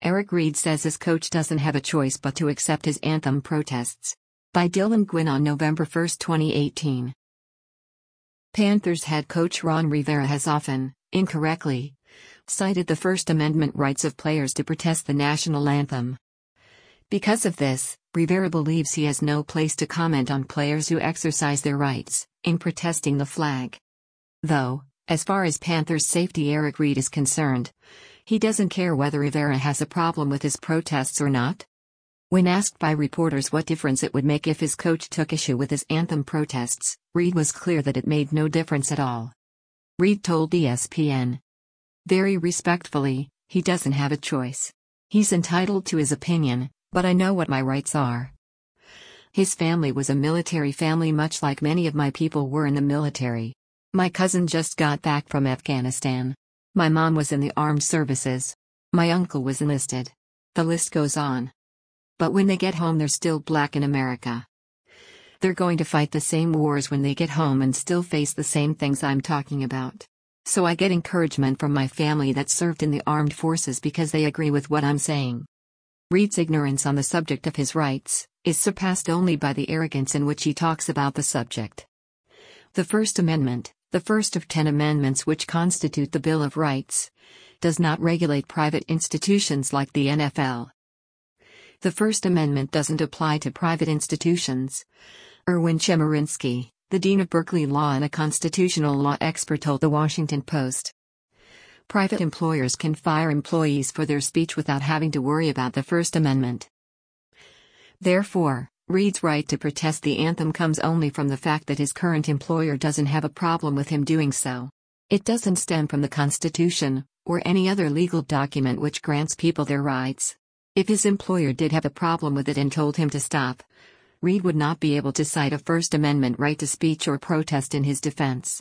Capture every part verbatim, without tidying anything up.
Eric Reid says his coach doesn't have a choice but to accept his anthem protests. By Dylan Gwynn on November first, twenty eighteen. Panthers head coach Ron Rivera has often, incorrectly, cited the First Amendment rights of players to protest the national anthem. Because of this, Rivera believes he has no place to comment on players who exercise their rights in protesting the flag. Though, as far as Panthers safety Eric Reid is concerned, he doesn't care whether Rivera has a problem with his protests or not. When asked by reporters what difference it would make if his coach took issue with his anthem protests, Reid was clear that it made no difference at all. Reid told E S P N. Very respectfully, he doesn't have a choice. He's entitled to his opinion, but I know what my rights are. His family was a military family, much like many of my people were in the military. My cousin just got back from Afghanistan. My mom was in the armed services. My uncle was enlisted. The list goes on. But when they get home, they're still black in America. They're going to fight the same wars when they get home and still face the same things I'm talking about. So I get encouragement from my family that served in the armed forces because they agree with what I'm saying. Reid's ignorance on the subject of his rights is surpassed only by the arrogance in which he talks about the subject. The First Amendment, the first of ten amendments which constitute the Bill of Rights, does not regulate private institutions like the N F L. The First Amendment doesn't apply to private institutions. Erwin Chemerinsky, the dean of Berkeley Law and a constitutional law expert, told The Washington Post. Private employers can fire employees for their speech without having to worry about the First Amendment. Therefore, Reid's right to protest the anthem comes only from the fact that his current employer doesn't have a problem with him doing so. It doesn't stem from the Constitution, or any other legal document which grants people their rights. If his employer did have a problem with it and told him to stop, Reid would not be able to cite a First Amendment right to speech or protest in his defense.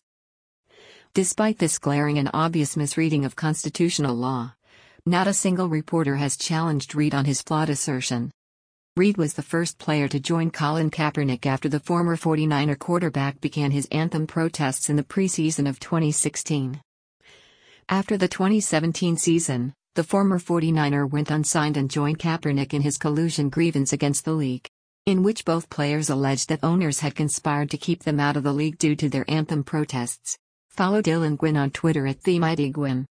Despite this glaring and obvious misreading of constitutional law, not a single reporter has challenged Reid on his flawed assertion. Reid was the first player to join Colin Kaepernick after the former forty-niner quarterback began his anthem protests in the preseason of twenty sixteen. After the twenty seventeen season, the former forty-niner went unsigned and joined Kaepernick in his collusion grievance against the league, in which both players alleged that owners had conspired to keep them out of the league due to their anthem protests. Follow Dylan Gwynn on Twitter at TheMightyGwynn.